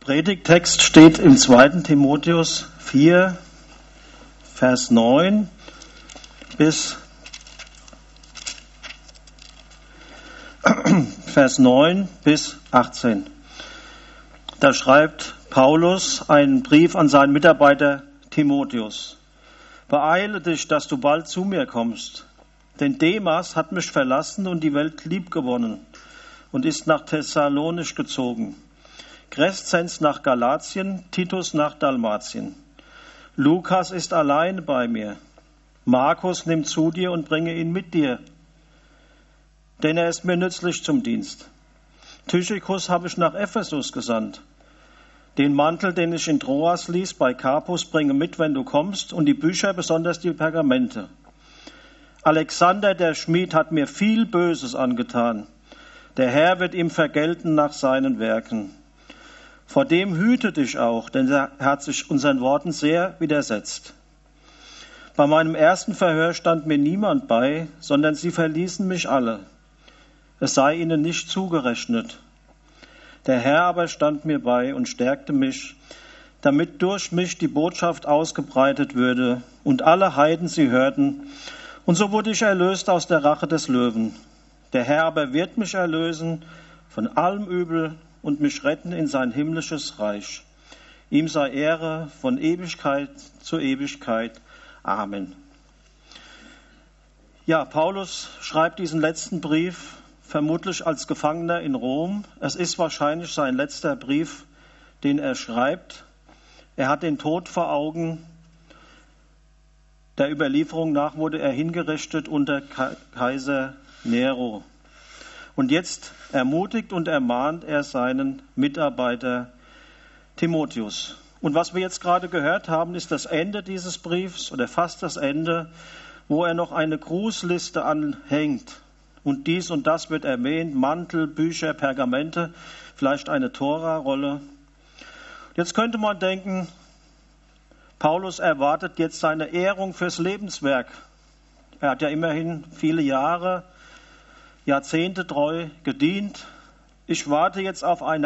Predigttext steht im 2. Timotheus 4, Vers 9 bis Vers 9 bis 18. Da schreibt Paulus einen Brief an seinen Mitarbeiter Timotheus. Beeile dich, dass du bald zu mir kommst, denn Demas hat mich verlassen und die Welt liebgewonnen und ist nach Thessalonich gezogen. Crescens nach Galatien, Titus nach Dalmatien. Lukas ist allein bei mir. Markus nimm zu dir und bringe ihn mit dir, denn er ist mir nützlich zum Dienst. Tychikus habe ich nach Ephesus gesandt. Den Mantel, den ich in Troas ließ, bei Carpus, bringe mit, wenn du kommst, und die Bücher, besonders die Pergamente. Alexander, der Schmied, hat mir viel Böses angetan. Der Herr wird ihm vergelten nach seinen Werken. Vor dem hüte dich auch, denn er hat sich unseren Worten sehr widersetzt. Bei meinem ersten Verhör stand mir niemand bei, sondern sie verließen mich alle. Es sei ihnen nicht zugerechnet. Der Herr aber stand mir bei und stärkte mich, damit durch mich die Botschaft ausgebreitet würde und alle Heiden sie hörten. Und so wurde ich erlöst aus der Rache des Löwen. Der Herr aber wird mich erlösen von allem Übel und mich retten in sein himmlisches Reich. Ihm sei Ehre von Ewigkeit zu Ewigkeit. Amen. Ja, Paulus schreibt diesen letzten Brief vermutlich als Gefangener in Rom. Es ist wahrscheinlich sein letzter Brief, den er schreibt. Er hat den Tod vor Augen. Der Überlieferung nach wurde er hingerichtet unter Kaiser Nero. Und jetzt ermutigt und ermahnt er seinen Mitarbeiter Timotheus. Und was wir jetzt gerade gehört haben, ist das Ende dieses Briefs oder fast das Ende, wo er noch eine Grußliste anhängt. Und dies und das wird erwähnt, Mantel, Bücher, Pergamente, vielleicht eine Tora-Rolle. Jetzt könnte man denken, Paulus erwartet jetzt seine Ehrung fürs Lebenswerk. Er hat ja immerhin viele Jahre, Jahrzehnte treu gedient. Ich warte jetzt auf ein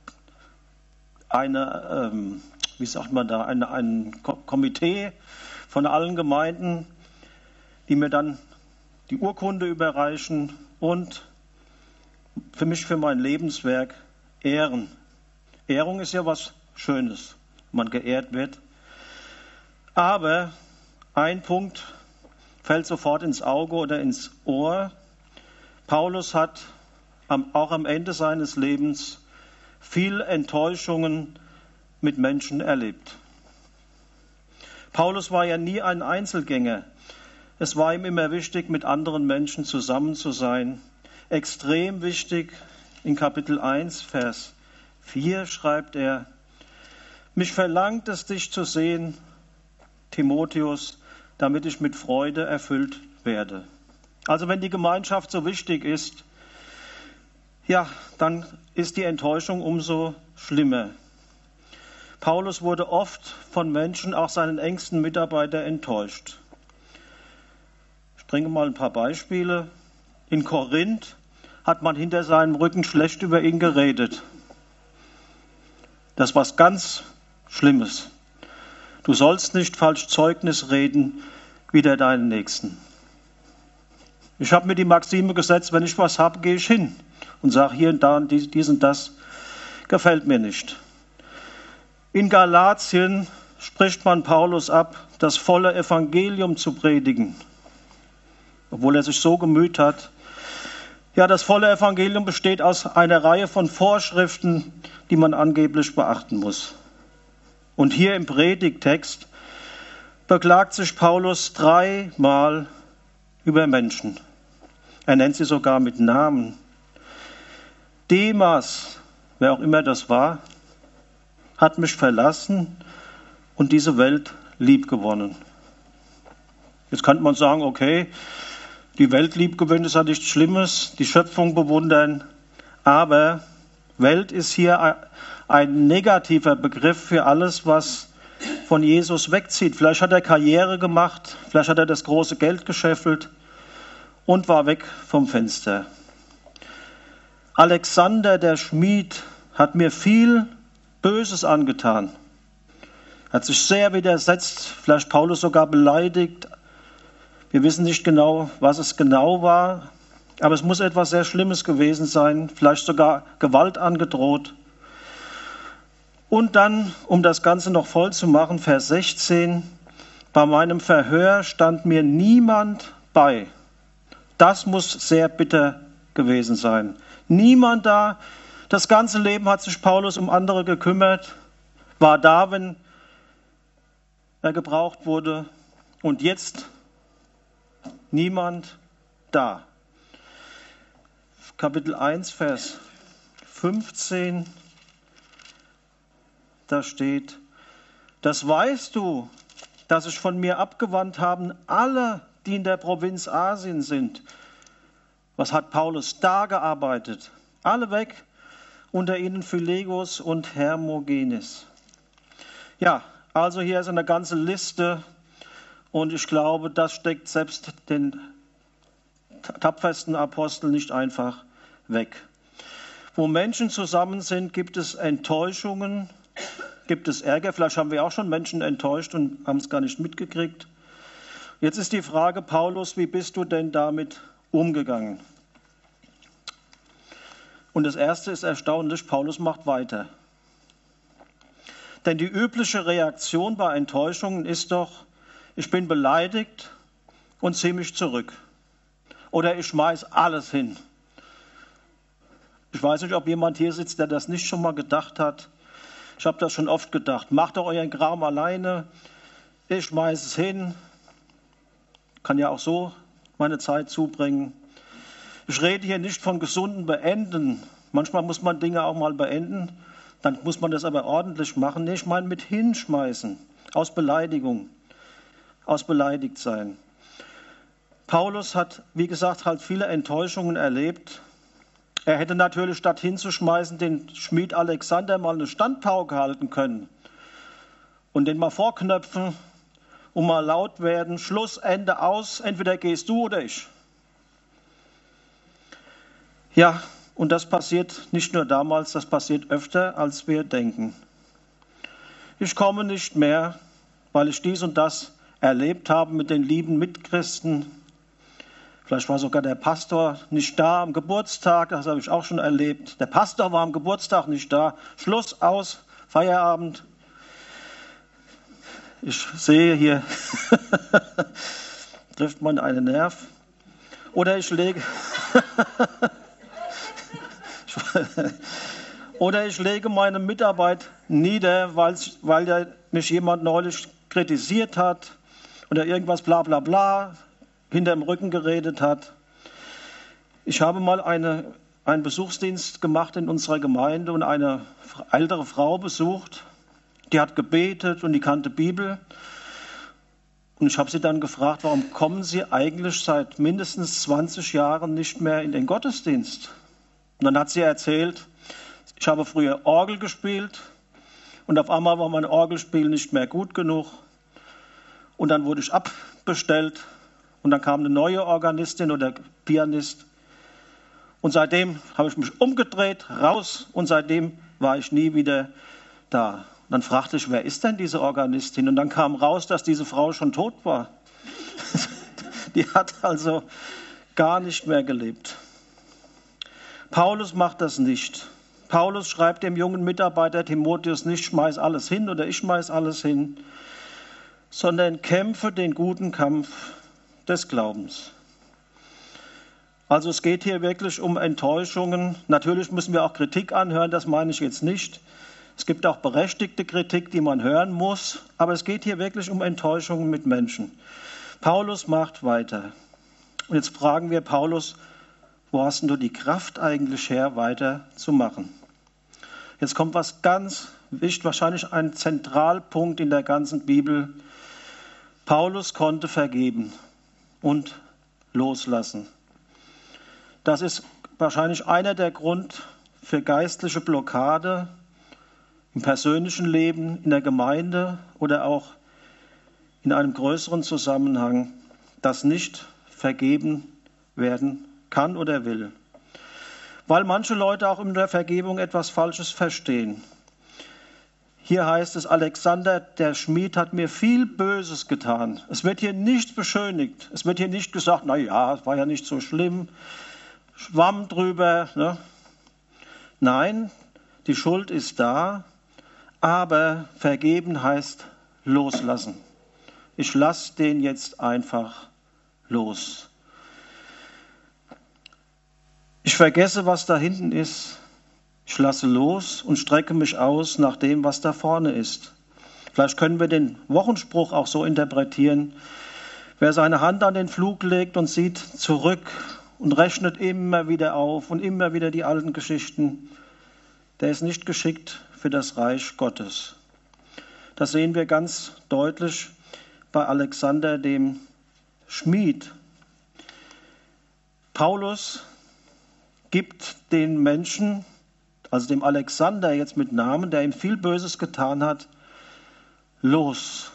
Komitee von allen Gemeinden, die mir dann die Urkunde überreichen und für mein Lebenswerk ehren. Ehrung ist ja was Schönes, wenn man geehrt wird. Aber ein Punkt fällt sofort ins Auge oder ins Ohr. Paulus hat auch am Ende seines Lebens viel Enttäuschungen mit Menschen erlebt. Paulus war ja nie ein Einzelgänger. Es war ihm immer wichtig, mit anderen Menschen zusammen zu sein. Extrem wichtig, in Kapitel 1, Vers 4 schreibt er, mich verlangt es, dich zu sehen, Timotheus, damit ich mit Freude erfüllt werde. Also wenn die Gemeinschaft so wichtig ist, ja, dann ist die Enttäuschung umso schlimmer. Paulus wurde oft von Menschen, auch seinen engsten Mitarbeitern, enttäuscht. Ich bringe mal ein paar Beispiele. In Korinth hat man hinter seinem Rücken schlecht über ihn geredet. Das ist was ganz Schlimmes. Du sollst nicht falsch Zeugnis reden wider deinen Nächsten. Ich habe mir die Maxime gesetzt, wenn ich was habe, gehe ich hin und sage hier und da und dies und das gefällt mir nicht. In Galatien spricht man Paulus ab, das volle Evangelium zu predigen, obwohl er sich so gemüht hat. Ja, das volle Evangelium besteht aus einer Reihe von Vorschriften, die man angeblich beachten muss. Und hier im Predigttext beklagt sich Paulus 3-mal über Menschen. Er nennt sie sogar mit Namen. Demas, wer auch immer das war, hat mich verlassen und diese Welt liebgewonnen. Jetzt könnte man sagen, okay, die Welt liebgewinnen ist ja nichts Schlimmes, die Schöpfung bewundern, aber Welt ist hier ein negativer Begriff für alles, was von Jesus wegzieht. Vielleicht hat er Karriere gemacht, vielleicht hat er das große Geld gescheffelt und war weg vom Fenster. Alexander, der Schmied, hat mir viel Böses angetan. Er hat sich sehr widersetzt, vielleicht Paulus sogar beleidigt. Wir wissen nicht genau, was es genau war, aber es muss etwas sehr Schlimmes gewesen sein, vielleicht sogar Gewalt angedroht. Und dann, um das Ganze noch voll zu machen, Vers 16, bei meinem Verhör stand mir niemand bei. Das muss sehr bitter gewesen sein. Niemand da. Das ganze Leben hat sich Paulus um andere gekümmert, war da, wenn er gebraucht wurde. Und jetzt niemand da. Kapitel 1, Vers 15, da steht, das weißt du, dass sich von mir abgewandt haben alle, die in der Provinz Asien sind. Was hat Paulus da gearbeitet? Alle weg, unter ihnen Phylegos und Hermogenes. Ja, also hier ist eine ganze Liste und ich glaube, das steckt selbst den tapfersten Apostel nicht einfach weg. Wo Menschen zusammen sind, gibt es Enttäuschungen, gibt es Ärger. Vielleicht haben wir auch schon Menschen enttäuscht und haben es gar nicht mitgekriegt. Jetzt ist die Frage, Paulus, wie bist du denn damit umgegangen? Und das Erste ist erstaunlich, Paulus macht weiter. Denn die übliche Reaktion bei Enttäuschungen ist doch, ich bin beleidigt und ziehe mich zurück. Oder ich schmeiß alles hin. Ich weiß nicht, ob jemand hier sitzt, der das nicht schon mal gedacht hat. Ich habe das schon oft gedacht. Macht doch euren Kram alleine. Ich schmeiß es hin. Kann ja auch so meine Zeit zubringen. Ich rede hier nicht von gesunden Beenden. Manchmal muss man Dinge auch mal beenden. Dann muss man das aber ordentlich machen. Nee, ich meine mit hinschmeißen. Aus Beleidigung. Aus beleidigt sein. Paulus hat, wie gesagt, halt viele Enttäuschungen erlebt. Er hätte natürlich statt hinzuschmeißen den Schmied Alexander mal eine Standpauke halten können und den mal vorknöpfen und mal laut werden, Schluss, Ende, aus, entweder gehst du oder ich. Ja, und das passiert nicht nur damals, das passiert öfter, als wir denken. Ich komme nicht mehr, weil ich dies und das erlebt habe mit den lieben Mitchristen. Vielleicht war sogar der Pastor nicht da am Geburtstag, das habe ich auch schon erlebt. Der Pastor war am Geburtstag nicht da. Schluss, aus, Feierabend. Ich sehe hier, trifft man einen Nerv. Oder ich lege meine Mitarbeit nieder, weil mich jemand neulich kritisiert hat oder irgendwas bla bla bla hinterm Rücken geredet hat. Ich habe mal einen Besuchsdienst gemacht in unserer Gemeinde und eine ältere Frau besucht. Die hat gebetet und die kannte Bibel. Und ich habe sie dann gefragt, warum kommen Sie eigentlich seit mindestens 20 Jahren nicht mehr in den Gottesdienst? Und dann hat sie erzählt, ich habe früher Orgel gespielt und auf einmal war mein Orgelspiel nicht mehr gut genug. Und dann wurde ich abbestellt. Und dann kam eine neue Organistin oder Pianist. Und seitdem habe ich mich umgedreht, raus. Und seitdem war ich nie wieder da. Und dann fragte ich, wer ist denn diese Organistin? Und dann kam raus, dass diese Frau schon tot war. Die hat also gar nicht mehr gelebt. Paulus macht das nicht. Paulus schreibt dem jungen Mitarbeiter Timotheus nicht, schmeiß alles hin oder ich schmeiß alles hin, sondern kämpfe den guten Kampf des Glaubens. Also es geht hier wirklich um Enttäuschungen. Natürlich müssen wir auch Kritik anhören, das meine ich jetzt nicht. Es gibt auch berechtigte Kritik, die man hören muss, aber es geht hier wirklich um Enttäuschungen mit Menschen. Paulus macht weiter. Und jetzt fragen wir Paulus, wo hast denn du die Kraft eigentlich her, weiterzumachen? Jetzt kommt was ganz wichtig, wahrscheinlich ein Zentralpunkt in der ganzen Bibel. Paulus konnte vergeben und loslassen. Das ist wahrscheinlich einer der Grund für geistliche Blockade im persönlichen Leben, in der Gemeinde oder auch in einem größeren Zusammenhang, das nicht vergeben werden kann oder will. Weil manche Leute auch in der Vergebung etwas Falsches verstehen. Hier heißt es, Alexander, der Schmied, hat mir viel Böses getan. Es wird hier nicht beschönigt. Es wird hier nicht gesagt, na ja, es war ja nicht so schlimm, Schwamm drüber. Ne? Nein, die Schuld ist da, aber vergeben heißt loslassen. Ich lasse den jetzt einfach los. Ich vergesse, was da hinten ist. Ich lasse los und strecke mich aus nach dem, was da vorne ist. Vielleicht können wir den Wochenspruch auch so interpretieren. Wer seine Hand an den Flug legt und sieht zurück und rechnet immer wieder auf und immer wieder die alten Geschichten, der ist nicht geschickt für das Reich Gottes. Das sehen wir ganz deutlich bei Alexander, dem Schmied. Paulus gibt den Menschen, also dem Alexander jetzt mit Namen, der ihm viel Böses getan hat, los.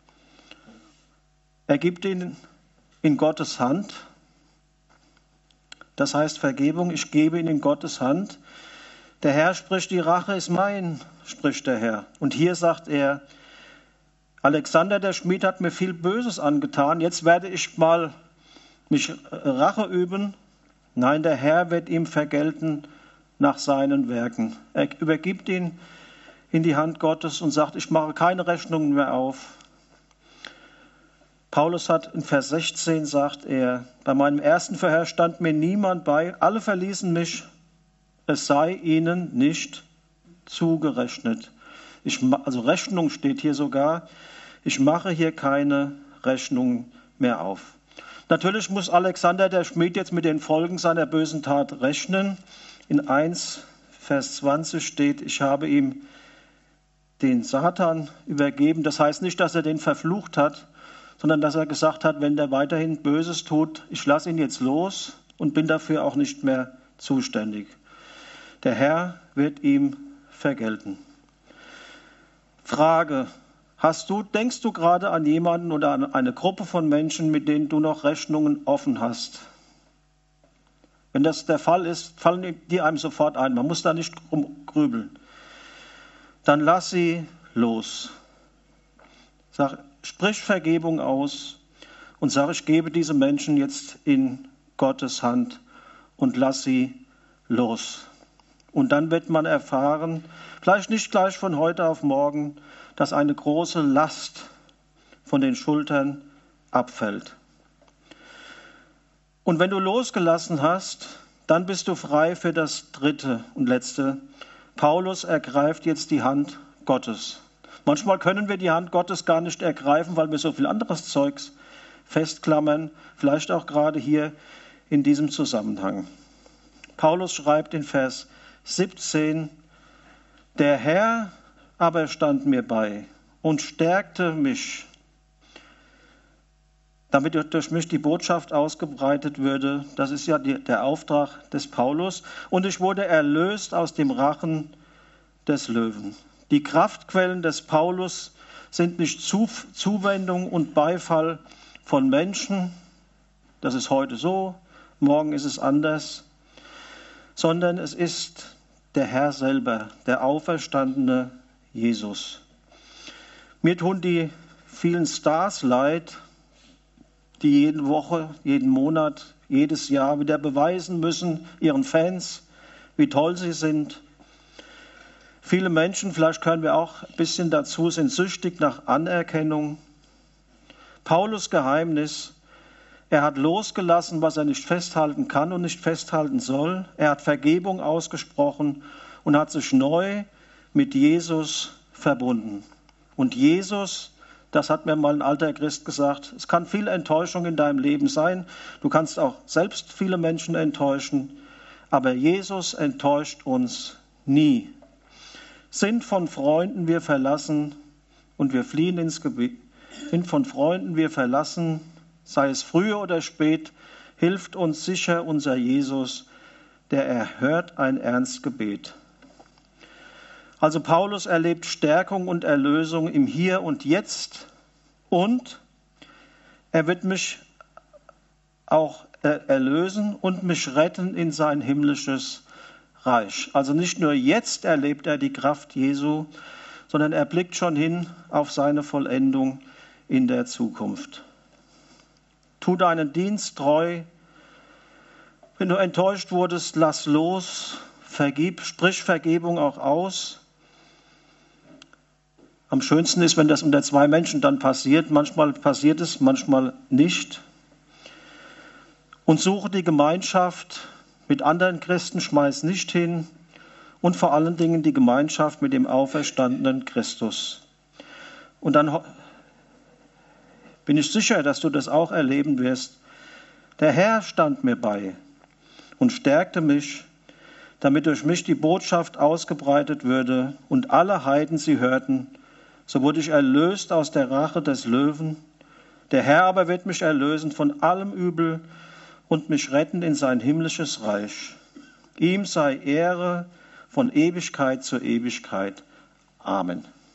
Er gibt ihn in Gottes Hand. Das heißt Vergebung, ich gebe ihn in Gottes Hand. Der Herr spricht, die Rache ist mein, spricht der Herr. Und hier sagt er, Alexander der Schmied hat mir viel Böses angetan, jetzt werde ich mal mich Rache üben. Nein, der Herr wird ihm vergelten nach seinen Werken. Er übergibt ihn in die Hand Gottes und sagt, ich mache keine Rechnungen mehr auf. Paulus hat in Vers 16, sagt er, bei meinem ersten Verhör stand mir niemand bei, alle verließen mich, es sei ihnen nicht zugerechnet. Also Rechnung steht hier sogar, ich mache hier keine Rechnung mehr auf. Natürlich muss Alexander der Schmied jetzt mit den Folgen seiner bösen Tat rechnen. In 1, Vers 20 steht, ich habe ihm den Satan übergeben. Das heißt nicht, dass er den verflucht hat, sondern dass er gesagt hat, wenn der weiterhin Böses tut, ich lasse ihn jetzt los und bin dafür auch nicht mehr zuständig. Der Herr wird ihm vergelten. Frage, denkst du gerade an jemanden oder an eine Gruppe von Menschen, mit denen du noch Rechnungen offen hast? Wenn das der Fall ist, fallen die einem sofort ein. Man muss da nicht grübeln. Dann lass sie los. Sprich Vergebung aus und sag, ich gebe diese Menschen jetzt in Gottes Hand und lass sie los. Und dann wird man erfahren, vielleicht nicht gleich von heute auf morgen, dass eine große Last von den Schultern abfällt. Und wenn du losgelassen hast, dann bist du frei für das dritte und letzte. Paulus ergreift jetzt die Hand Gottes. Manchmal können wir die Hand Gottes gar nicht ergreifen, weil wir so viel anderes Zeugs festklammern, vielleicht auch gerade hier in diesem Zusammenhang. Paulus schreibt in Vers 17, der Herr aber stand mir bei und stärkte mich, damit durch mich die Botschaft ausgebreitet würde. Das ist ja der Auftrag des Paulus. Und ich wurde erlöst aus dem Rachen des Löwen. Die Kraftquellen des Paulus sind nicht Zuwendung und Beifall von Menschen, das ist heute so, morgen ist es anders, sondern es ist der Herr selber, der auferstandene Jesus. Mir tun die vielen Stars leid, die jede Woche, jeden Monat, jedes Jahr wieder beweisen müssen, ihren Fans, wie toll sie sind. Viele Menschen, vielleicht können wir auch ein bisschen dazu, sind süchtig nach Anerkennung. Paulus' Geheimnis, er hat losgelassen, was er nicht festhalten kann und nicht festhalten soll. Er hat Vergebung ausgesprochen und hat sich neu mit Jesus verbunden. Und Jesus, das hat mir mal ein alter Christ gesagt, es kann viel Enttäuschung in deinem Leben sein. Du kannst auch selbst viele Menschen enttäuschen, aber Jesus enttäuscht uns nie. Sind von Freunden wir verlassen und wir fliehen ins Gebet. Sind von Freunden wir verlassen, sei es früher oder spät, hilft uns sicher unser Jesus, der erhört ein Ernstgebet. Also Paulus erlebt Stärkung und Erlösung im Hier und Jetzt und er wird mich auch erlösen und mich retten in sein himmlisches Reich. Also nicht nur jetzt erlebt er die Kraft Jesu, sondern er blickt schon hin auf seine Vollendung in der Zukunft. Tu deinen Dienst treu. Wenn du enttäuscht wurdest, lass los. Vergib, sprich Vergebung auch aus. Am schönsten ist, wenn das unter zwei Menschen dann passiert. Manchmal passiert es, manchmal nicht. Und suche die Gemeinschaft mit anderen Christen, schmeiß nicht hin. Und vor allen Dingen die Gemeinschaft mit dem auferstandenen Christus. Und dann bin ich sicher, dass du das auch erleben wirst. Der Herr stand mir bei und stärkte mich, damit durch mich die Botschaft ausgebreitet würde und alle Heiden sie hörten. So wurde ich erlöst aus der Rache des Löwen. Der Herr aber wird mich erlösen von allem Übel und mich retten in sein himmlisches Reich. Ihm sei Ehre von Ewigkeit zu Ewigkeit. Amen.